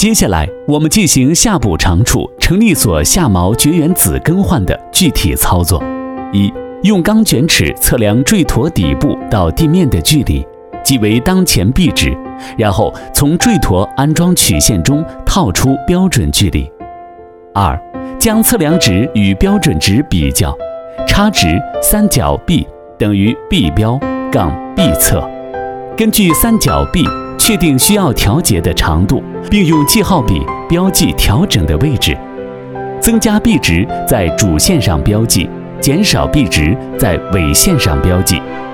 接下来，我们进行下补长处成立所下毛绝缘子更换的具体操作。一、用钢卷尺测量坠驼底部到地面的距离，即为当前臂值，然后从坠驼安装曲线中套出标准距离。二、将测量值与标准值比较，差值三角 B 等于 B 标杠 B 测，根据三角 B 确定需要调节的长度，并用记号笔标记调整的位置，增加 B 值在主线上标记，减少 B 值在尾线上标记。